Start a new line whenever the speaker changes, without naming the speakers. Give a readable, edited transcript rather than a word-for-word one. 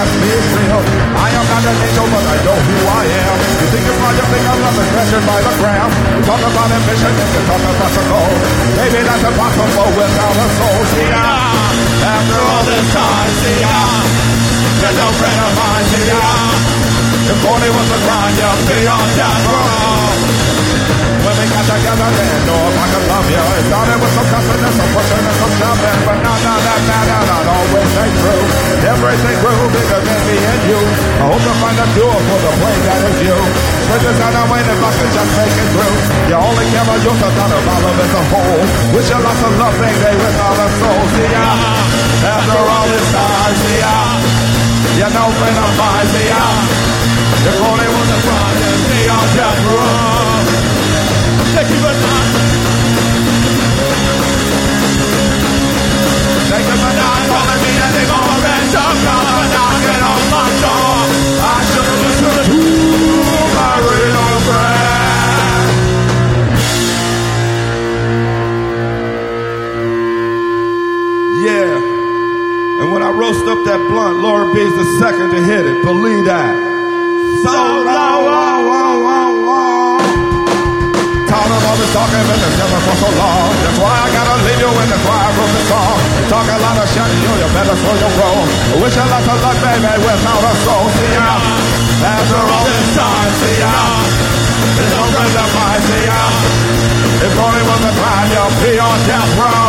that's being real. I am not an angel, but I know who I am. You think it's fun, you think I love it, measured by the gram. You talk about ambition, and you talk about your goal. Maybe that's impossible without a soul. See ya, after all this time, see ya, you're no friend of mine, see ya. If only was a crime, you'll be on death row. When we got together, didn't know if I could love you. It started with some cussing and some pushing and some shoving, but now that matter not always stay true. Everything grew bigger than me and you. I hope to find a cure for the plane that is you. Switches out the way if I could just make it through. You only care about yourself, not about love as a whole. Wish you lots of love, baby, without a soul. See ya, after all this time, see ya. You're no friend of mine, see ya. If only was a crime, you'd be on death row. Thank you for not. Thank you for not calling me anymore and don't come for knocking on my door. I should have listened to my real friend. Yeah. And when I roast up that blunt, Laura B's the second to hit it. Believe that. So Tired of all this talking, but it's never for so long. That's why I gotta leave you, and that's why I wrote this song. You talk a lot of shit, you better slow your roll. I wish you lots of luck, baby, without a soul. See ya, after all this time, see ya. There's no friend of mine, see ya. If only was a crime, you'll be on death row.